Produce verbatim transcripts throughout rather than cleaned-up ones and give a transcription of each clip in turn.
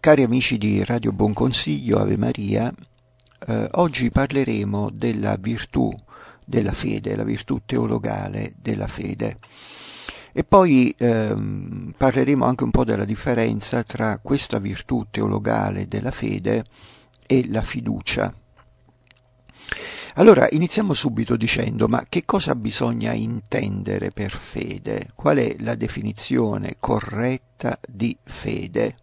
Cari amici di Radio Buon Consiglio, Ave Maria, eh, oggi parleremo della virtù della fede, la virtù teologale della fede. E poi ehm, parleremo anche un po' della differenza tra questa virtù teologale della fede e la fiducia. Allora, iniziamo subito dicendo, ma che cosa bisogna intendere per fede? Qual è la definizione corretta di fede?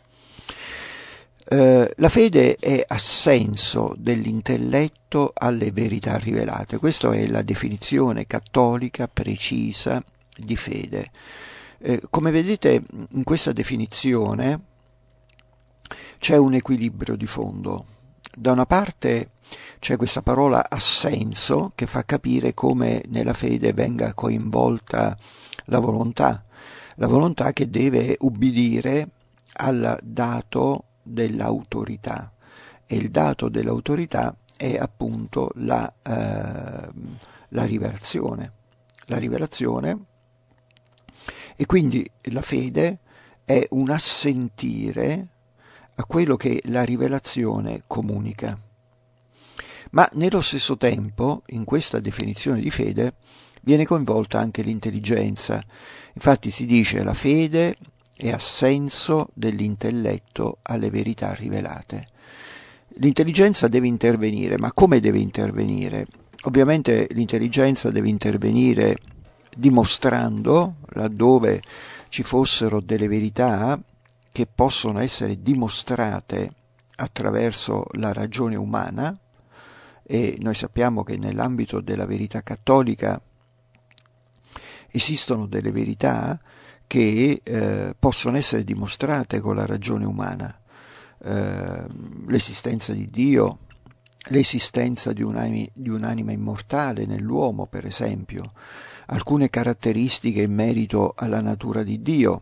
Uh, la fede è assenso dell'intelletto alle verità rivelate. Questa è la definizione cattolica precisa di fede. Uh, come vedete, in questa definizione c'è un equilibrio di fondo. Da una parte c'è questa parola assenso che fa capire come nella fede venga coinvolta la volontà, la volontà che deve ubbidire al dato dell'autorità, e il dato dell'autorità è appunto la, eh, la rivelazione, la rivelazione, e quindi la fede è un assentire a quello che la rivelazione comunica. Ma nello stesso tempo, in questa definizione di fede, viene coinvolta anche l'intelligenza. Infatti si dice la fede è assenso dell'intelletto alle verità rivelate. L'intelligenza deve intervenire, ma come deve intervenire? Ovviamente l'intelligenza deve intervenire dimostrando, laddove ci fossero delle verità che possono essere dimostrate attraverso la ragione umana, e noi sappiamo che nell'ambito della verità cattolica esistono delle verità che eh, possono essere dimostrate con la ragione umana, eh, l'esistenza di Dio, l'esistenza di un'anima, di un'anima immortale nell'uomo, per esempio, alcune caratteristiche in merito alla natura di Dio.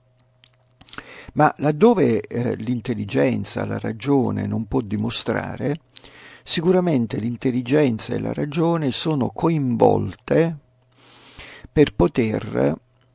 Ma laddove eh, l'intelligenza, la ragione non può dimostrare, sicuramente l'intelligenza e la ragione sono coinvolte per poter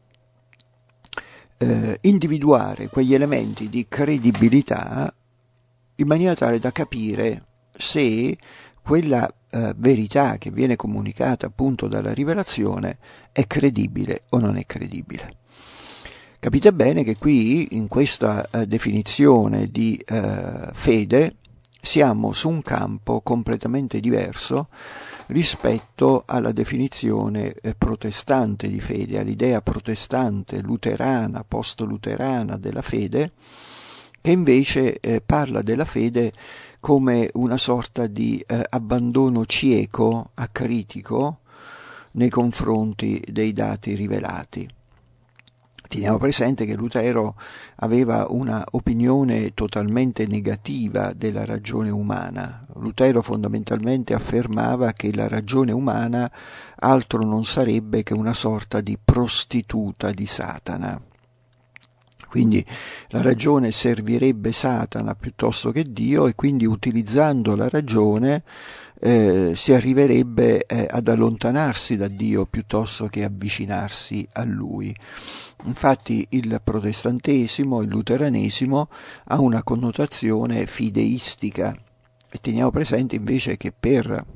eh, individuare quegli elementi di credibilità in maniera tale da capire se quella eh, verità che viene comunicata appunto dalla rivelazione è credibile o non è credibile. Capite bene che qui, in questa eh, definizione di eh, fede, siamo su un campo completamente diverso rispetto alla definizione eh, protestante di fede, all'idea protestante, luterana, post-luterana della fede, che invece eh, parla della fede come una sorta di eh, abbandono cieco, acritico, nei confronti dei dati rivelati. Teniamo presente che Lutero aveva una opinione totalmente negativa della ragione umana. Lutero fondamentalmente affermava che la ragione umana altro non sarebbe che una sorta di prostituta di Satana. Quindi la ragione servirebbe Satana piuttosto che Dio, e quindi utilizzando la ragione eh, si arriverebbe eh, ad allontanarsi da Dio piuttosto che avvicinarsi a Lui. Infatti il protestantesimo, il luteranesimo, ha una connotazione fideistica, e teniamo presente invece che per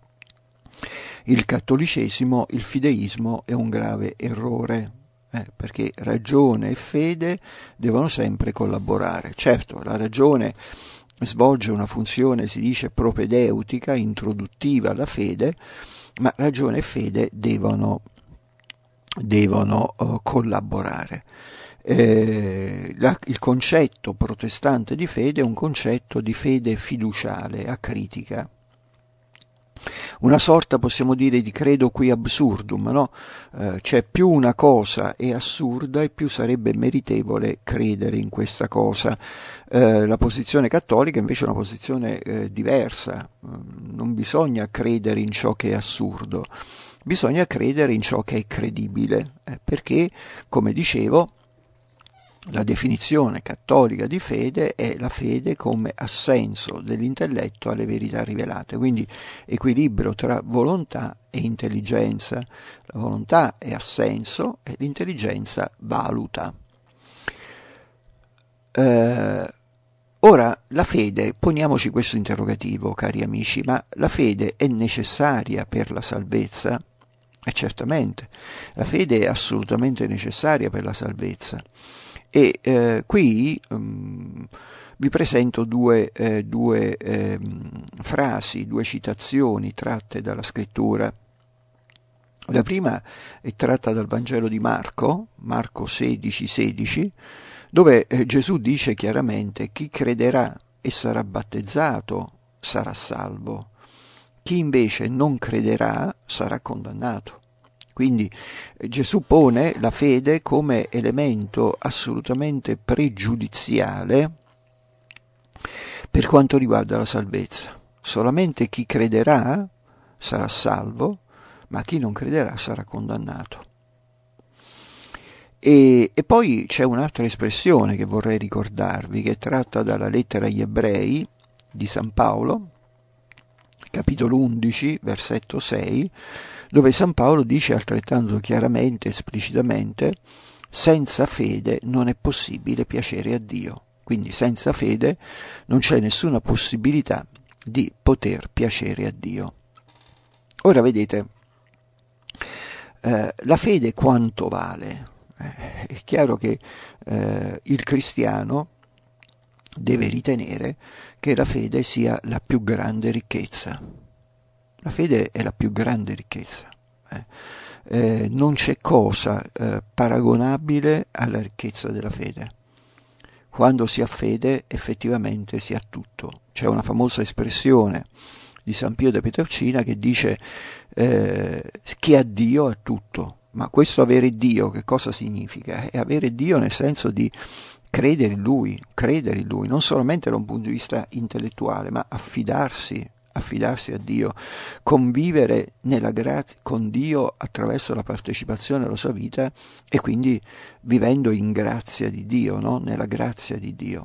il cattolicesimo il fideismo è un grave errore, eh, perché ragione e fede devono sempre collaborare. Certo, la ragione svolge una funzione, si dice, propedeutica, introduttiva alla fede, ma ragione e fede devono devono uh, collaborare. Eh, la, il concetto protestante di fede è un concetto di fede fiduciale, acritica, una sorta, possiamo dire, di credo qui absurdum, no? Eh, cioè più una cosa è assurda e più sarebbe meritevole credere in questa cosa. Eh, la posizione cattolica invece è una posizione eh, diversa. Non bisogna credere in ciò che è assurdo, bisogna credere in ciò che è credibile, eh, perché, come dicevo, la definizione cattolica di fede è la fede come assenso dell'intelletto alle verità rivelate, quindi equilibrio tra volontà e intelligenza. La volontà è assenso e l'intelligenza valuta. Eh, Ora, la fede, poniamoci questo interrogativo, cari amici, ma la fede è necessaria per la salvezza? E certamente, la fede è assolutamente necessaria per la salvezza. E eh, qui um, vi presento due, eh, due eh, frasi, due citazioni tratte dalla scrittura. La prima è tratta dal Vangelo di Marco, Marco sedici sedici, dove eh, Gesù dice chiaramente: chi crederà e sarà battezzato sarà salvo, chi invece non crederà sarà condannato. Quindi eh, Gesù pone la fede come elemento assolutamente pregiudiziale per quanto riguarda la salvezza. Solamente chi crederà sarà salvo, ma chi non crederà sarà condannato. E, e poi c'è un'altra espressione che vorrei ricordarvi, che è tratta dalla lettera agli Ebrei di San Paolo, capitolo undici, versetto sei, dove San Paolo dice altrettanto chiaramente, esplicitamente: senza fede non è possibile piacere a Dio. Quindi senza fede non c'è nessuna possibilità di poter piacere a Dio. Ora vedete, eh, la fede quanto vale? Eh, è chiaro che eh, il cristiano deve ritenere che la fede sia la più grande ricchezza. La fede è la più grande ricchezza. Eh. Eh, non c'è cosa eh, paragonabile alla ricchezza della fede. Quando si ha fede, effettivamente si ha tutto. C'è una famosa espressione di San Pio da Pietrelcina che dice eh, chi ha Dio ha tutto. Ma questo avere Dio che cosa significa? È avere Dio nel senso di credere in Lui, credere in Lui, non solamente da un punto di vista intellettuale, ma affidarsi, affidarsi a Dio, convivere nella grazia con Dio attraverso la partecipazione alla sua vita e quindi vivendo in grazia di Dio, no? Nella grazia di Dio.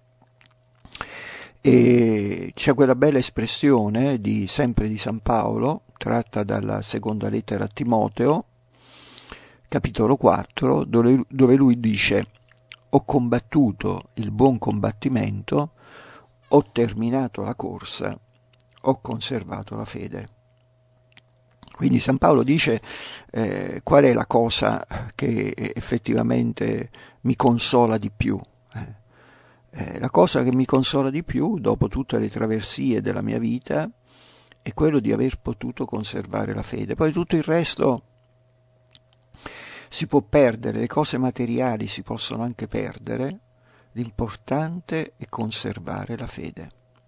E c'è quella bella espressione di, sempre di San Paolo, tratta dalla seconda lettera a Timoteo, capitolo quattro, dove, dove lui dice: ho combattuto il buon combattimento, ho terminato la corsa, ho conservato la fede. Quindi San Paolo dice eh, qual è la cosa che effettivamente mi consola di più. Eh, eh, la cosa che mi consola di più, dopo tutte le traversie della mia vita, è quello di aver potuto conservare la fede. Poi tutto il resto si può perdere, le cose materiali si possono anche perdere, l'importante è conservare la fede.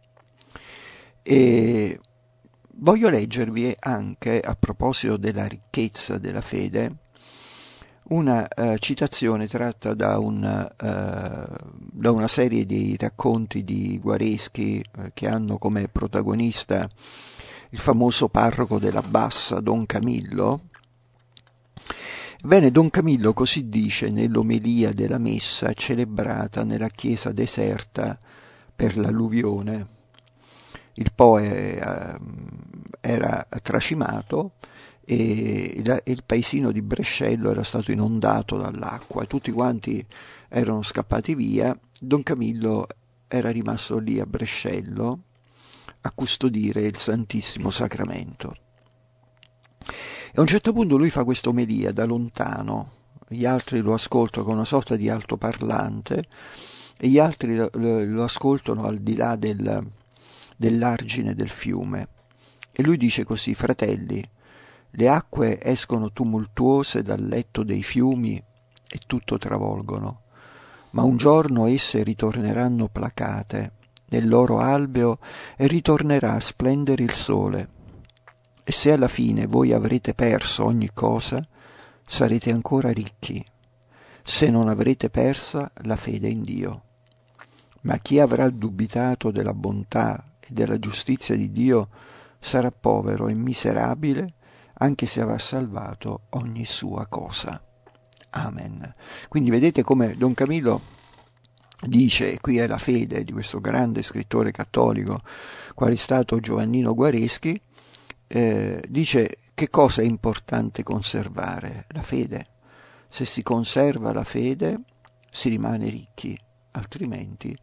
E voglio leggervi anche, a proposito della ricchezza della fede, una uh, citazione tratta da, un, uh, da una serie di racconti di Guareschi uh, che hanno come protagonista il famoso parroco della Bassa, Don Camillo. Bene, Don Camillo così dice nell'omelia della messa celebrata nella chiesa deserta per l'alluvione. Il Po eh, era tracimato e il, il paesino di Brescello era stato inondato dall'acqua, tutti quanti erano scappati via. Don Camillo era rimasto lì a Brescello a custodire il Santissimo Sacramento. E a un certo punto lui fa questa omelia da lontano, gli altri lo ascoltano con una sorta di altoparlante e gli altri lo, lo, lo ascoltano al di là del, dell'argine del fiume. E lui dice così: fratelli, le acque escono tumultuose dal letto dei fiumi e tutto travolgono, ma un giorno esse ritorneranno placate nel loro albeo e ritornerà a splendere il sole. E se alla fine voi avrete perso ogni cosa, sarete ancora ricchi, se non avrete persa la fede in Dio. Ma chi avrà dubitato della bontà e della giustizia di Dio sarà povero e miserabile, anche se avrà salvato ogni sua cosa. Amen. Quindi vedete come Don Camillo dice, qui è la fede di questo grande scrittore cattolico, qual è stato Giovannino Guareschi. Eh, dice che cosa è importante conservare? La fede. Se si conserva la fede si rimane ricchi, altrimenti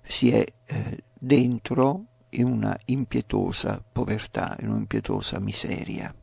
si è eh, dentro in una impietosa povertà, in un'impietosa miseria.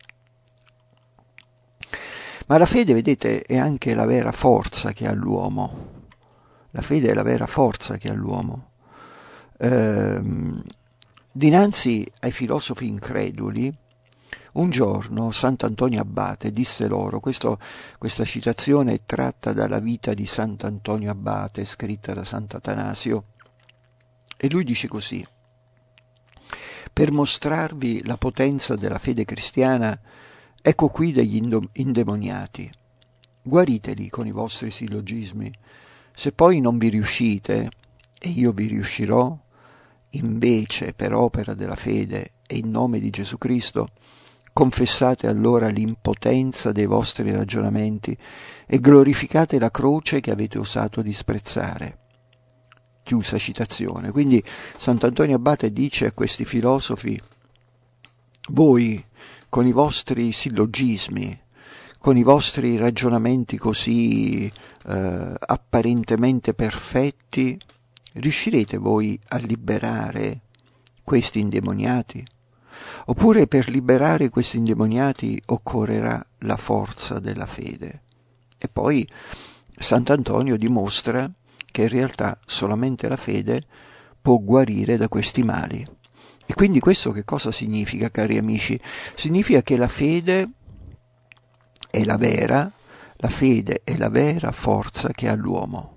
Ma la fede, vedete, è anche la vera forza che ha l'uomo. La fede è la vera forza che ha l'uomo. Ehm, dinanzi ai filosofi increduli, un giorno Sant'Antonio Abate disse loro, questo, questa citazione è tratta dalla vita di Sant'Antonio Abate, scritta da Sant'Atanasio, e lui dice così: per mostrarvi la potenza della fede cristiana, ecco qui degli indemoniati. Guariteli con i vostri sillogismi. Se poi non vi riuscite, e io vi riuscirò, invece per opera della fede e in nome di Gesù Cristo, confessate allora l'impotenza dei vostri ragionamenti e glorificate la croce che avete osato disprezzare. Chiusa citazione. Quindi Sant'Antonio Abate dice a questi filosofi: voi con i vostri sillogismi, con i vostri ragionamenti così eh, apparentemente perfetti, riuscirete voi a liberare questi indemoniati? Oppure per liberare questi indemoniati occorrerà la forza della fede? E poi Sant'Antonio dimostra che in realtà solamente la fede può guarire da questi mali. E quindi questo che cosa significa, cari amici? Significa che la fede è la vera, la fede è la vera forza che ha l'uomo.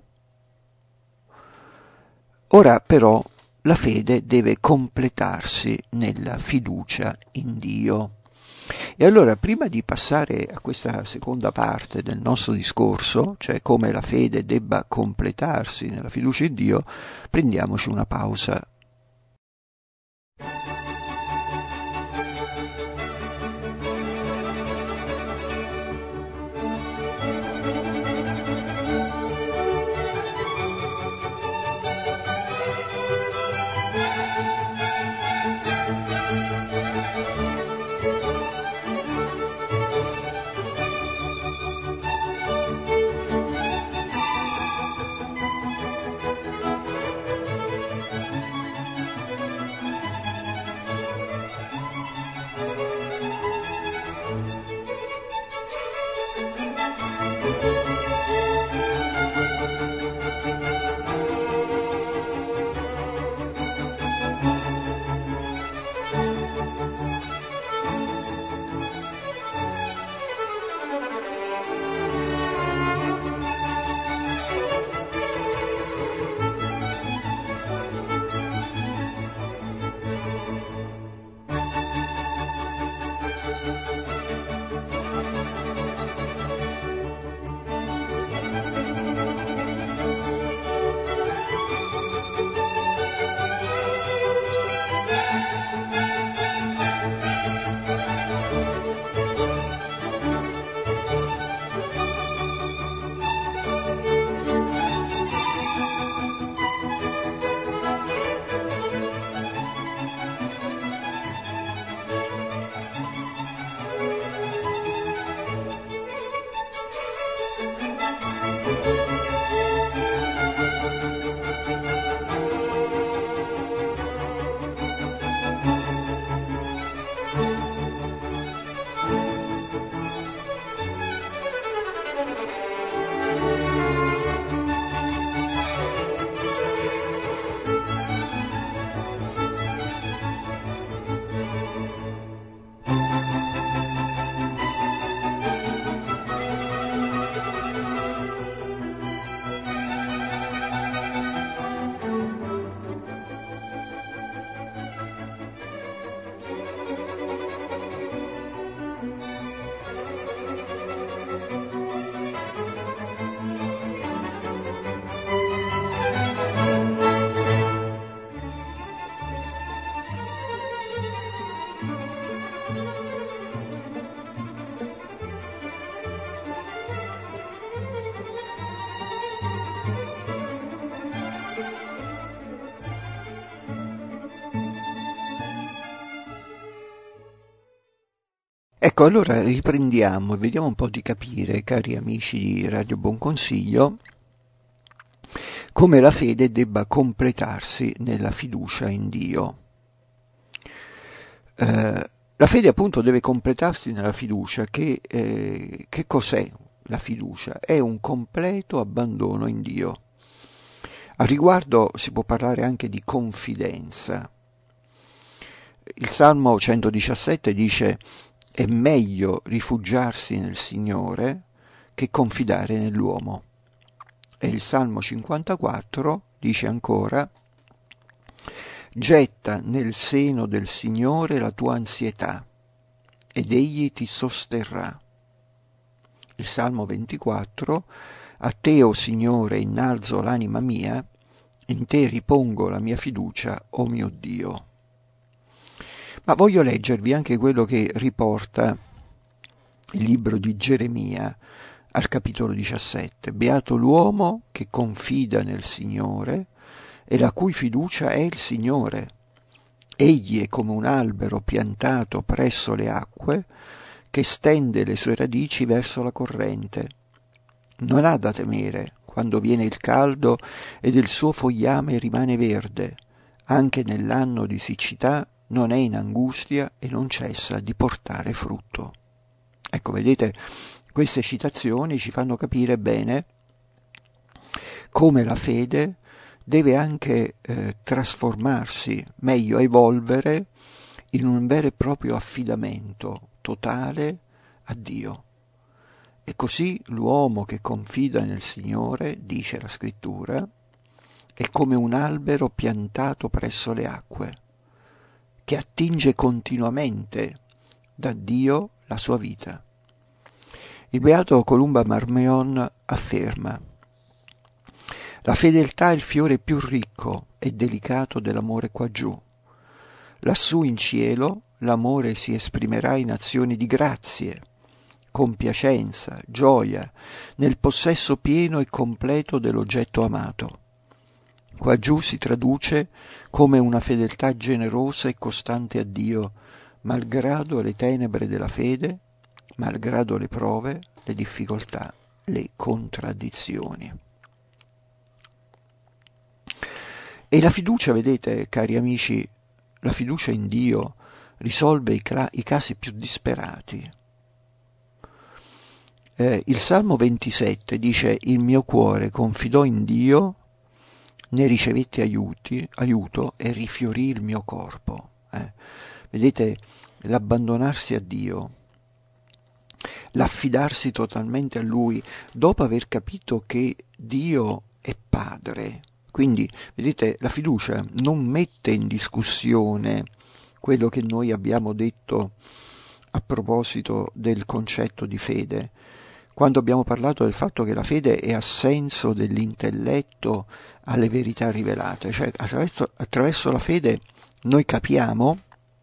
Ora però la fede deve completarsi nella fiducia in Dio. E allora, prima di passare a questa seconda parte del nostro discorso, cioè come la fede debba completarsi nella fiducia in Dio, prendiamoci una pausa. Ecco, allora riprendiamo e vediamo un po' di capire, cari amici di Radio Buon Consiglio, come la fede debba completarsi nella fiducia in Dio. Eh, la fede appunto deve completarsi nella fiducia. Che, eh, che cos'è la fiducia? È un completo abbandono in Dio. A riguardo si può parlare anche di confidenza. Il Salmo centodiciassette dice: è meglio rifugiarsi nel Signore che confidare nell'uomo. E il Salmo cinquantaquattro dice ancora: getta nel seno del Signore la tua ansietà ed egli ti sosterrà. Il Salmo ventiquattro: a te, o Signore, innalzo l'anima mia, in te ripongo la mia fiducia, o mio Dio. Ma voglio leggervi anche quello che riporta il libro di Geremia al capitolo diciassette. Beato l'uomo che confida nel Signore e la cui fiducia è il Signore. Egli è come un albero piantato presso le acque che stende le sue radici verso la corrente. Non ha da temere quando viene il caldo ed il suo fogliame rimane verde. Anche nell'anno di siccità non è in angustia e non cessa di portare frutto. Ecco, vedete, queste citazioni ci fanno capire bene come la fede deve anche eh, trasformarsi, meglio evolvere, in un vero e proprio affidamento totale a Dio. E così l'uomo che confida nel Signore, dice la Scrittura, è come un albero piantato presso le acque, che attinge continuamente da Dio la sua vita. Il beato Columba Marmion afferma: la fedeltà è il fiore più ricco e delicato dell'amore quaggiù. Lassù in cielo l'amore si esprimerà in azioni di grazie, compiacenza, gioia, nel possesso pieno e completo dell'oggetto amato. Quaggiù si traduce come una fedeltà generosa e costante a Dio, malgrado le tenebre della fede, malgrado le prove, le difficoltà, le contraddizioni. E la fiducia, vedete, cari amici, la fiducia in Dio risolve i, cla- i casi più disperati. Eh, il Salmo ventisette dice: il mio cuore confidò in Dio, ne ricevette aiuti, aiuto e rifiorì il mio corpo. Eh. Vedete, l'abbandonarsi a Dio, l'affidarsi totalmente a Lui, dopo aver capito che Dio è Padre. Quindi, vedete, la fiducia non mette in discussione quello che noi abbiamo detto a proposito del concetto di fede, quando abbiamo parlato del fatto che la fede è assenso dell'intelletto alle verità rivelate. Cioè, attraverso, attraverso la fede noi capiamo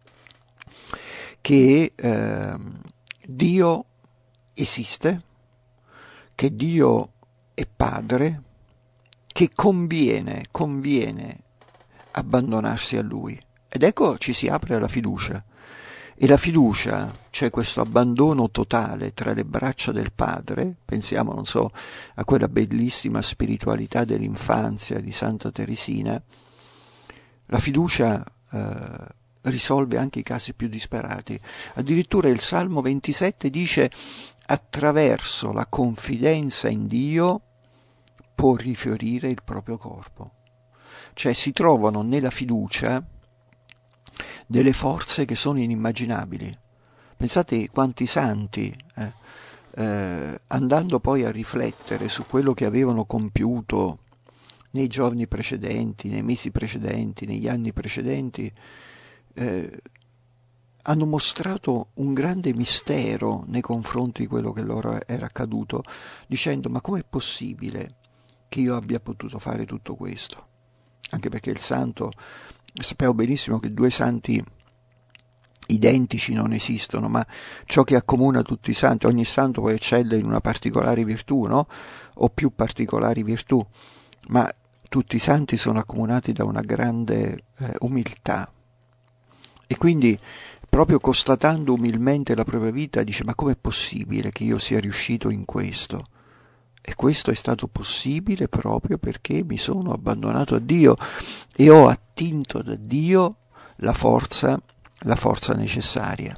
che eh, Dio esiste, che Dio è Padre, che conviene, conviene abbandonarsi a Lui. Ed ecco ci si apre alla fiducia. E la fiducia, cioè questo abbandono totale tra le braccia del Padre, pensiamo, non so, a quella bellissima spiritualità dell'infanzia di Santa Teresina, la fiducia eh, risolve anche i casi più disperati. Addirittura il Salmo ventisette dice: attraverso la confidenza in Dio può rifiorire il proprio corpo. Cioè si trovano nella fiducia delle forze che sono inimmaginabili. Pensate quanti santi, eh, eh, andando poi a riflettere su quello che avevano compiuto nei giorni precedenti, nei mesi precedenti, negli anni precedenti, eh, hanno mostrato un grande mistero nei confronti di quello che loro era accaduto, dicendo: ma com'è possibile che io abbia potuto fare tutto questo? Anche perché il santo, sappiamo benissimo che due santi identici non esistono, ma ciò che accomuna tutti i santi, ogni santo poi eccelle in una particolare virtù, no? O più particolari virtù, ma tutti i santi sono accomunati da una grande eh, umiltà. E quindi, proprio constatando umilmente la propria vita, dice: ma com'è possibile che io sia riuscito in questo? E questo è stato possibile proprio perché mi sono abbandonato a Dio e ho attinto da Dio la forza, la forza necessaria.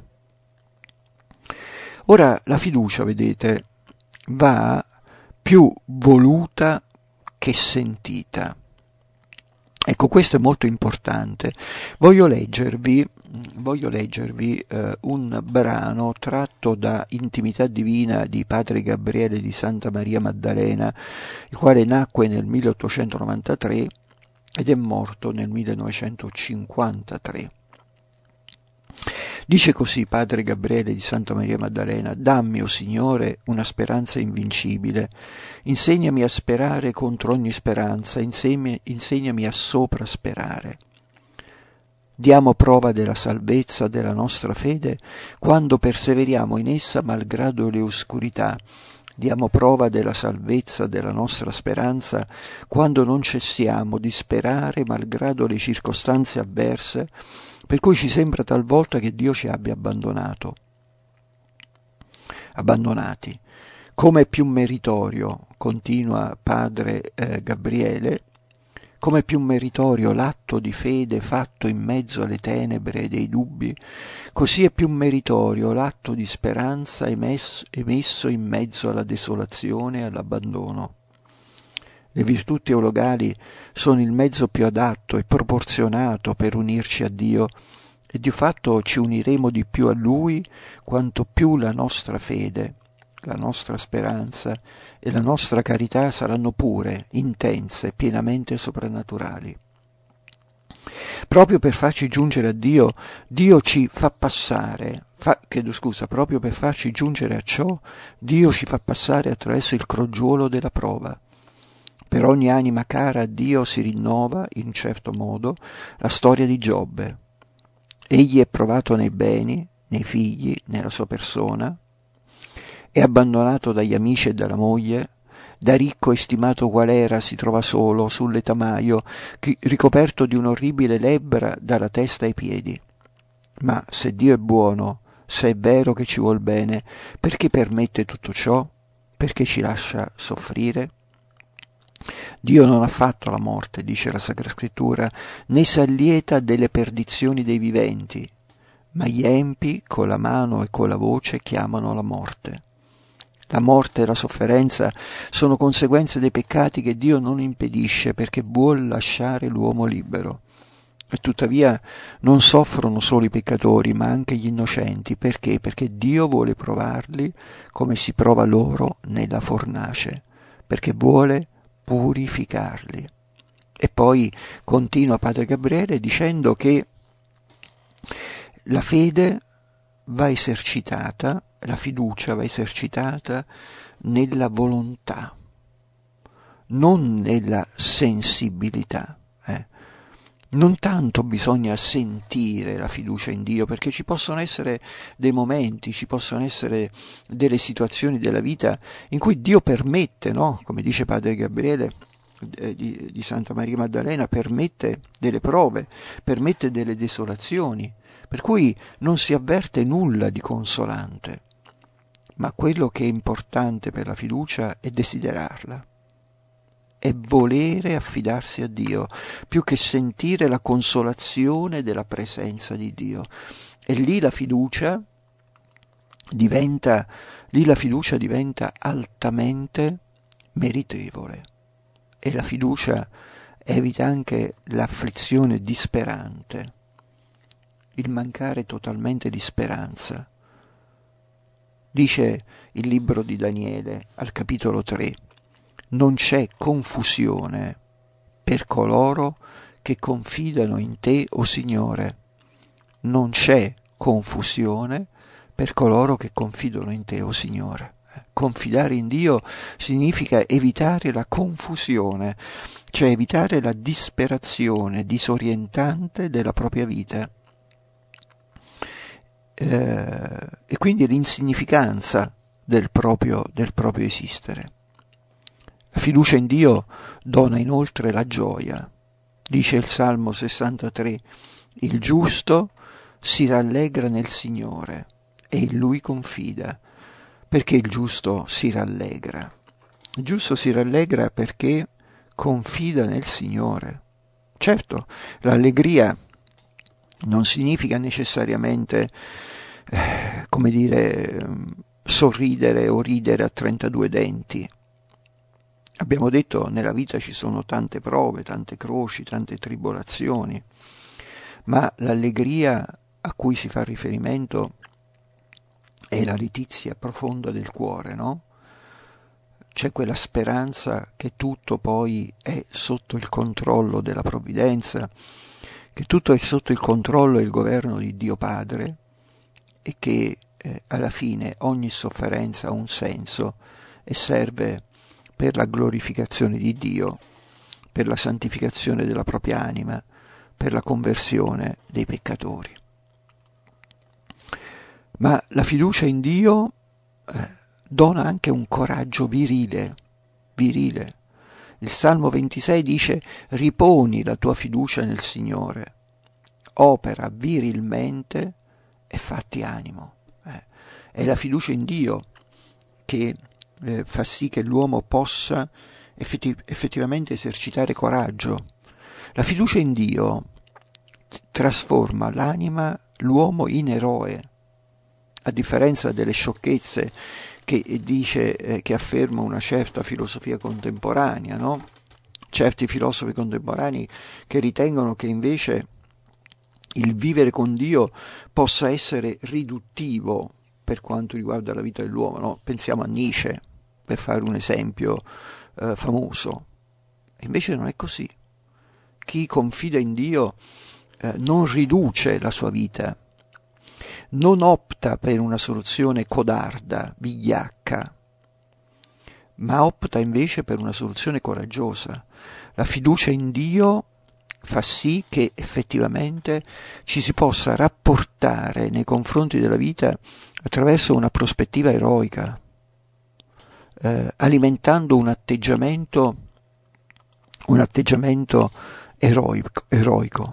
Ora la fiducia, vedete, va più voluta che sentita. Ecco, questo è molto importante. Voglio leggervi, voglio leggervi eh, un brano tratto da Intimità Divina di Padre Gabriele di Santa Maria Maddalena, il quale nacque nel milleottocentonovantatré ed è morto nel millenovecentocinquantatré. Dice così Padre Gabriele di Santa Maria Maddalena: dammi, o Signore, una speranza invincibile, insegnami a sperare contro ogni speranza, insegnami, insegnami a soprasperare. Diamo prova della salvezza della nostra fede quando perseveriamo in essa malgrado le oscurità. Diamo prova della salvezza della nostra speranza quando non cessiamo di sperare malgrado le circostanze avverse, per cui ci sembra talvolta che Dio ci abbia abbandonato. Abbandonati. Come è più meritorio, continua Padre eh, Gabriele, come è più meritorio l'atto di fede fatto in mezzo alle tenebre e dei dubbi, così è più meritorio l'atto di speranza emesso, emesso in mezzo alla desolazione e all'abbandono. Le virtù teologali sono il mezzo più adatto e proporzionato per unirci a Dio, e di fatto ci uniremo di più a Lui quanto più la nostra fede, la nostra speranza e la nostra carità saranno pure, intense, pienamente soprannaturali. Proprio per farci giungere a Dio, Dio ci fa passare, fa, chiedo scusa, proprio per farci giungere a ciò, Dio ci fa passare attraverso il crogiolo della prova. Per ogni anima cara a Dio si rinnova, in un certo modo, la storia di Giobbe. Egli è provato nei beni, nei figli, nella sua persona, è abbandonato dagli amici e dalla moglie, da ricco e stimato qual era si trova solo sul letamaio, ricoperto di un'orribile lebbra dalla testa ai piedi. Ma se Dio è buono, se è vero che ci vuol bene, perché permette tutto ciò? Perché ci lascia soffrire? Dio non ha fatto la morte, dice la Sacra Scrittura, né s'allieta delle perdizioni dei viventi, ma gli empi con la mano e con la voce chiamano la morte. La morte e la sofferenza sono conseguenze dei peccati che Dio non impedisce perché vuol lasciare l'uomo libero. E tuttavia non soffrono solo i peccatori, ma anche gli innocenti. Perché? Perché Dio vuole provarli come si prova loro nella fornace, perché vuole purificarli. E poi continua Padre Gabriele dicendo che la fede va esercitata, la fiducia va esercitata nella volontà, non nella sensibilità. Eh. Non tanto bisogna sentire la fiducia in Dio, perché ci possono essere dei momenti, ci possono essere delle situazioni della vita in cui Dio permette, no? Come dice Padre Gabriele eh, di, di Santa Maria Maddalena, permette delle prove, permette delle desolazioni, per cui non si avverte nulla di consolante. Ma quello che è importante per la fiducia è desiderarla, è volere affidarsi a Dio, più che sentire la consolazione della presenza di Dio. E lì la fiducia diventa, lì la fiducia diventa altamente meritevole. E la fiducia evita anche l'afflizione disperante, il mancare totalmente di speranza. Dice il libro di Daniele al capitolo tre: non c'è confusione per coloro che confidano in te, o Signore. Non c'è confusione per coloro che confidano in te, o Signore. Confidare in Dio significa evitare la confusione, cioè evitare la disperazione disorientante della propria vita. Eh, e quindi l'insignificanza del proprio, del proprio esistere. La fiducia in Dio dona inoltre la gioia. Dice il Salmo sessantatré: il giusto si rallegra nel Signore e in Lui confida. Perché il giusto si rallegra? Il giusto si rallegra perché confida nel Signore. Certo, l'allegria non significa necessariamente, eh, come dire, sorridere o ridere a trentadue denti. Abbiamo detto, nella vita ci sono tante prove, tante croci, tante tribolazioni, ma l'allegria a cui si fa riferimento è la letizia profonda del cuore, no? C'è quella speranza che tutto poi è sotto il controllo della provvidenza, che tutto è sotto il controllo e il governo di Dio Padre e che eh, alla fine ogni sofferenza ha un senso e serve per la glorificazione di Dio, per la santificazione della propria anima, per la conversione dei peccatori. Ma la fiducia in Dio eh, dona anche un coraggio virile, virile. Il Salmo ventisei dice: riponi la tua fiducia nel Signore, opera virilmente e fatti animo. Eh, è la fiducia in Dio che eh, fa sì che l'uomo possa effetti- effettivamente esercitare coraggio. La fiducia in Dio trasforma l'anima, l'uomo in eroe, a differenza delle sciocchezze che dice, eh, che afferma una certa filosofia contemporanea, no? Certi filosofi contemporanei che ritengono che invece il vivere con Dio possa essere riduttivo per quanto riguarda la vita dell'uomo, no? Pensiamo a Nietzsche, per fare un esempio eh, famoso. E invece non è così. Chi confida in Dio eh, non riduce la sua vita, non opta per una soluzione codarda, vigliacca, ma opta invece per una soluzione coraggiosa. La fiducia in Dio fa sì che effettivamente ci si possa rapportare nei confronti della vita attraverso una prospettiva eroica, eh, alimentando un atteggiamento, un atteggiamento eroico. eroico.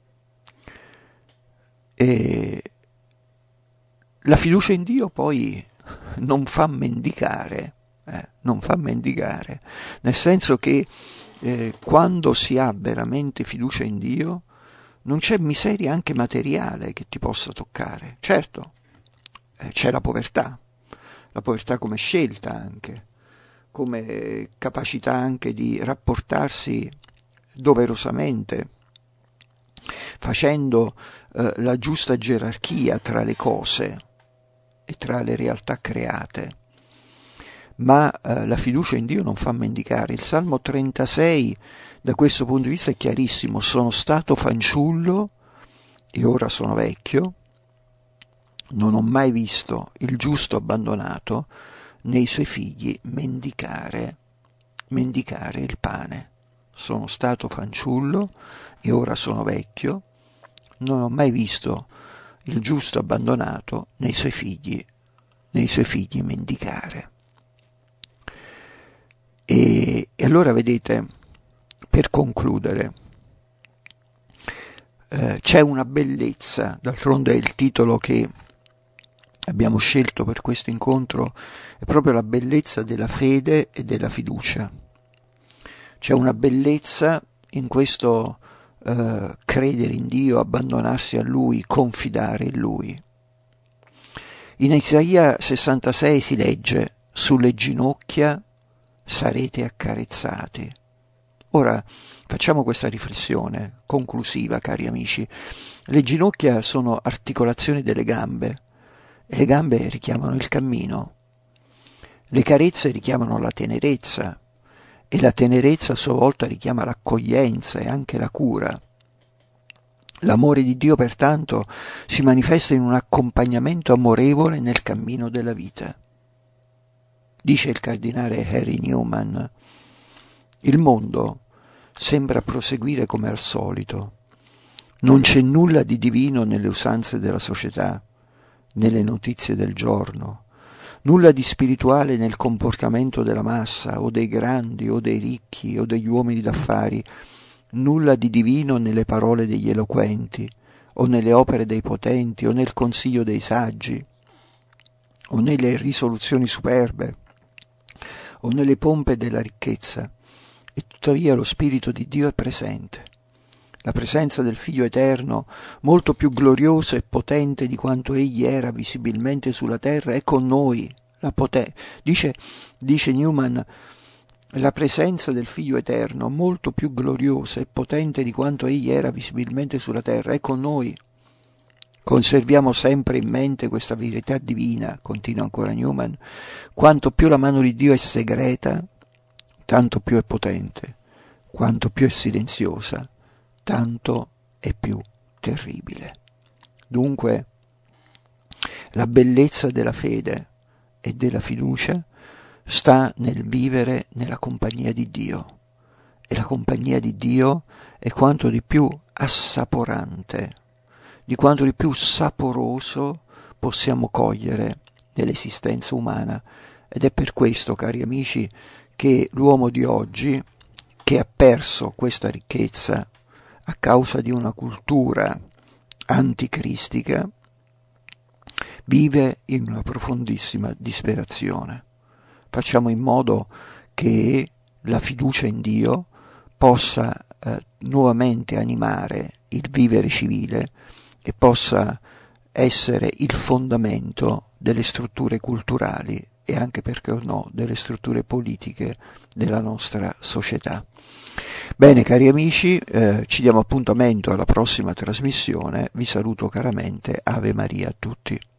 E la fiducia in Dio poi non fa mendicare, eh, non fa mendicare, nel senso che eh, quando si ha veramente fiducia in Dio non c'è miseria anche materiale che ti possa toccare. Certo, eh, c'è la povertà, la povertà come scelta anche, come capacità anche di rapportarsi doverosamente, facendo eh, la giusta gerarchia tra le cose e tra le realtà create. Ma eh, la fiducia in Dio non fa mendicare. Il Salmo trentasei da questo punto di vista è chiarissimo: sono stato fanciullo e ora sono vecchio, non ho mai visto il giusto abbandonato né i suoi figli mendicare, mendicare il pane. Sono stato fanciullo e ora sono vecchio, non ho mai visto il giusto abbandonato nei suoi figli, nei suoi figli mendicare. E, e allora vedete, per concludere, eh, c'è una bellezza, d'altronde è il titolo che abbiamo scelto per questo incontro, è proprio la bellezza della fede e della fiducia. C'è una bellezza in questo eh, credere in Dio, abbandonarsi a Lui, confidare in Lui. In Isaia sessantasei si legge: sulle ginocchia sarete accarezzati. Ora facciamo questa riflessione conclusiva, cari amici. Le ginocchia sono articolazioni delle gambe e le gambe richiamano il cammino. Le carezze richiamano la tenerezza e la tenerezza a sua volta richiama l'accoglienza e anche la cura. L'amore di Dio, pertanto, si manifesta in un accompagnamento amorevole nel cammino della vita. Dice il cardinale Harry Newman: il mondo sembra proseguire come al solito. Non c'è nulla di divino nelle usanze della società, nelle notizie del giorno, nulla di spirituale nel comportamento della massa, o dei grandi, o dei ricchi, o degli uomini d'affari, nulla di divino nelle parole degli eloquenti, o nelle opere dei potenti, o nel consiglio dei saggi, o nelle risoluzioni superbe, o nelle pompe della ricchezza, e tuttavia lo Spirito di Dio è presente. La presenza del Figlio Eterno, molto più gloriosa e potente di quanto Egli era visibilmente sulla terra, è con noi. La poten- dice, dice Newman, la presenza del Figlio Eterno, molto più gloriosa e potente di quanto Egli era visibilmente sulla terra, è con noi. Conserviamo sempre in mente questa verità divina, continua ancora Newman, quanto più la mano di Dio è segreta, tanto più è potente, quanto più è silenziosa, tanto è più terribile. Dunque, la bellezza della fede e della fiducia sta nel vivere nella compagnia di Dio, e la compagnia di Dio è quanto di più assaporante, di quanto di più saporoso possiamo cogliere nell'esistenza umana. Ed è per questo, cari amici, che l'uomo di oggi, che ha perso questa ricchezza a causa di una cultura anticristica, vive in una profondissima disperazione. Facciamo in modo che la fiducia in Dio possa eh, nuovamente animare il vivere civile e possa essere il fondamento delle strutture culturali e anche, perché no, delle strutture politiche della nostra società. Bene, cari amici, eh, ci diamo appuntamento alla prossima trasmissione. Vi saluto caramente. Ave Maria a tutti.